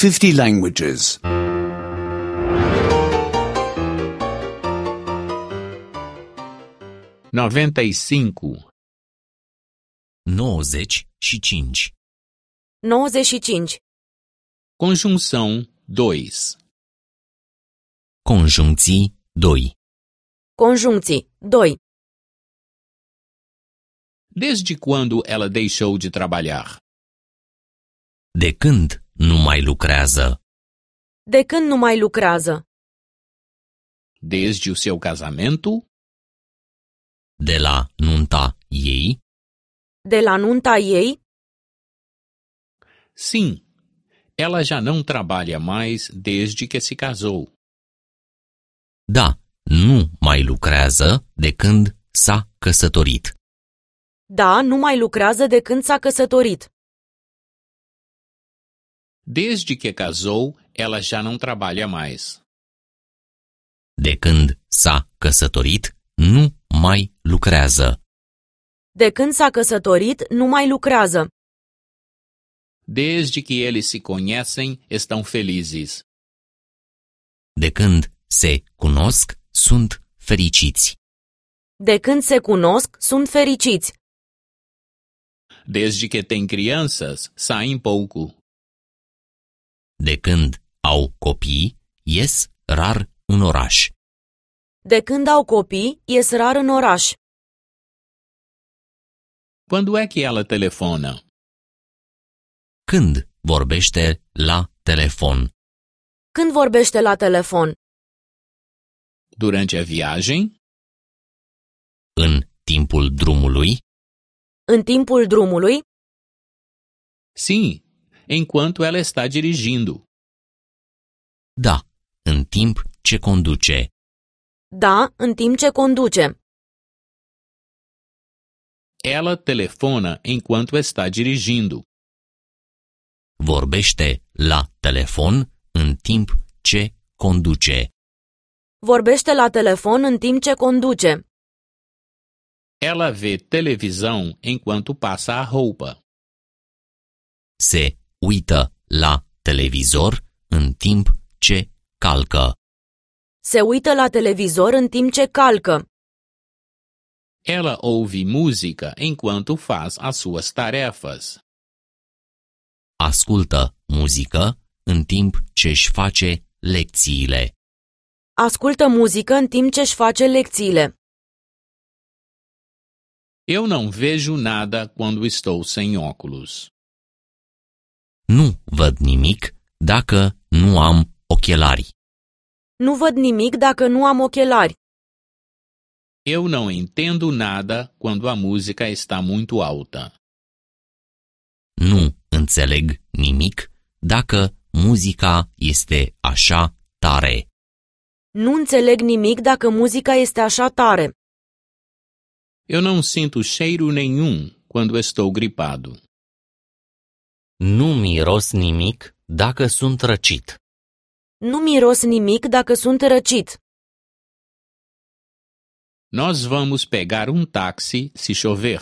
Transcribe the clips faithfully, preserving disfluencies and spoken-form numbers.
fifty languages. noventa e cinco. nouăzeci și cinci. nouăzeci și cinci. Conjunção dois. Conjuncții doi. Conjuncții doi. Desde quando ela deixou de trabalhar? De când nu mai lucrează? De când nu mai lucrează? Desde o seu casamento? De la nunta ei? De la nunta ei? Sim, ela já não trabalha mais desde que se casou. Da, nu mai lucrează de când s-a căsătorit. Da, nu mai lucrează de când s-a căsătorit. Desde que casou, ela já não trabalha mais. De când s-a căsătorit, nu mai lucrează. De când s-a căsătorit, nu mai lucrează. Desde que eles se conhecem, estão felizes. De când se cunosc, sunt fericiți. De când se cunosc, sunt fericiți. Desde que têm crianças, saem pouco. De când au copii, ies rar în oraș. De când au copii, ies rar în oraș. Quando é que ela telefona? Când vorbește la telefon? Când vorbește la telefon? Durante a viagem? În timpul drumului? În timpul drumului? Sim, enquanto ela está dirigindo. Da, în timp ce conduce. Da, în timp ce conduce. Ela telefona enquanto está dirigindo. Vorbește la telefon în timp ce conduce. Vorbește la telefon în timp ce conduce. Ela vê televisão enquanto passa a roupa. Se uită la televizor în timp ce calcă. Se uită la televizor în timp ce calcă. Ela ouve música enquanto faz as suas tarefas. Ascultă muzică în timp ce își face lecțiile. Ascultă muzică în timp ce își face lecțiile. Eu não vejo nada quando estou sem óculos. Nu văd nimic dacă nu am ochelari. Nu văd nimic dacă nu am ochelari. Eu não entendo nada quando a música está muito alta. Nu înțeleg nimic dacă muzica este așa tare. Nu înțeleg nimic dacă muzica este așa tare. Eu não sinto cheiro nenhum quando estou gripado. Nu miros nimic dacă sunt răcit. Nu miros nimic dacă sunt răcit. Nós vamos pegar um táxi se chover.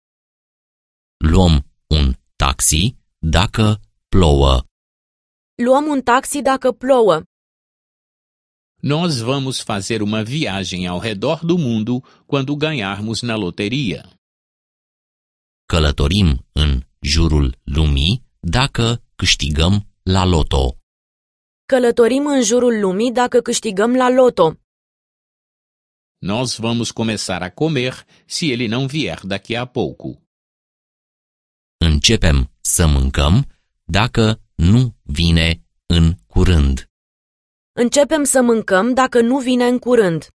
Luăm un taxi dacă plouă. Luăm un taxi dacă plouă. Nós vamos fazer uma viagem ao redor do mundo quando ganharmos na loteria. Călătorim în jurul lumii dacă câștigăm la loto. Călătorim în jurul lumii dacă câștigăm la loto. Nós vamos começar a comer se ele não vier daqui a pouco. Începem să mâncăm dacă nu vine în curând. Începem să mâncăm dacă nu vine în curând.